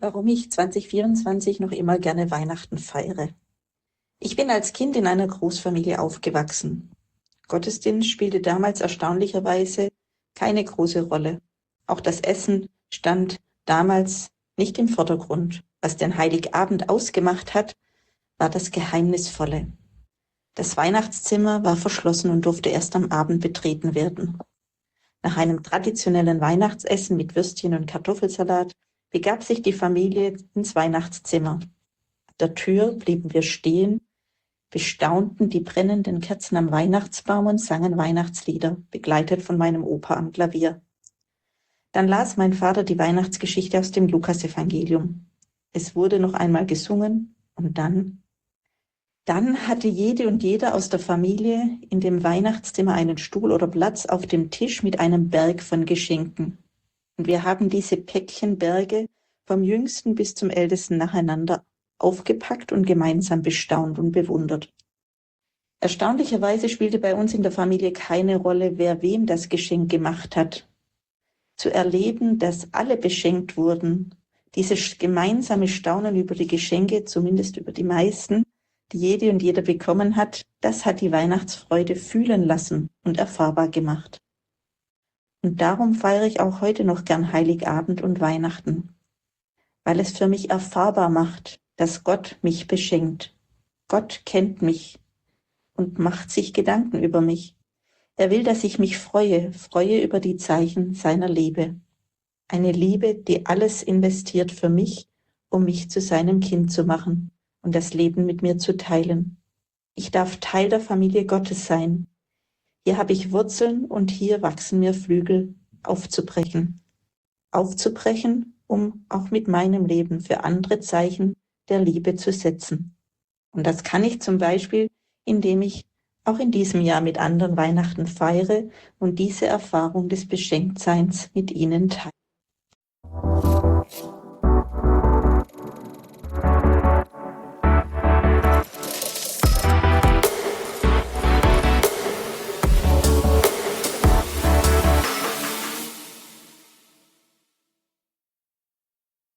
Warum ich 2024 noch immer gerne Weihnachten feiere. Ich bin als Kind in einer Großfamilie aufgewachsen. Gottesdienst spielte damals erstaunlicherweise keine große Rolle. Auch das Essen stand damals nicht im Vordergrund. Was den Heiligabend ausgemacht hat, war das Geheimnisvolle. Das Weihnachtszimmer war verschlossen und durfte erst am Abend betreten werden. Nach einem traditionellen Weihnachtsessen mit Würstchen und Kartoffelsalat begab sich die Familie ins Weihnachtszimmer. An der Tür blieben wir stehen, bestaunten die brennenden Kerzen am Weihnachtsbaum und sangen Weihnachtslieder, begleitet von meinem Opa am Klavier. Dann las mein Vater die Weihnachtsgeschichte aus dem Lukasevangelium. Es wurde noch einmal gesungen und dann hatte jede und jeder aus der Familie in dem Weihnachtszimmer einen Stuhl oder Platz auf dem Tisch mit einem Berg von Geschenken. Und wir haben diese Päckchenberge vom Jüngsten bis zum Ältesten nacheinander aufgepackt und gemeinsam bestaunt und bewundert. Erstaunlicherweise spielte bei uns in der Familie keine Rolle, wer wem das Geschenk gemacht hat. Zu erleben, dass alle beschenkt wurden, dieses gemeinsame Staunen über die Geschenke, zumindest über die meisten, die jede und jeder bekommen hat, das hat die Weihnachtsfreude fühlen lassen und erfahrbar gemacht. Und darum feiere ich auch heute noch gern Heiligabend und Weihnachten, weil es für mich erfahrbar macht, dass Gott mich beschenkt. Gott kennt mich und macht sich Gedanken über mich. Er will, dass ich mich freue über die Zeichen seiner Liebe. Eine Liebe, die alles investiert für mich, um mich zu seinem Kind zu machen und das Leben mit mir zu teilen. Ich darf Teil der Familie Gottes sein. Hier habe ich Wurzeln und hier wachsen mir Flügel, aufzubrechen. Aufzubrechen, um auch mit meinem Leben für andere Zeichen der Liebe zu setzen. Und das kann ich zum Beispiel, indem ich auch in diesem Jahr mit anderen Weihnachten feiere und diese Erfahrung des Beschenktseins mit ihnen teile.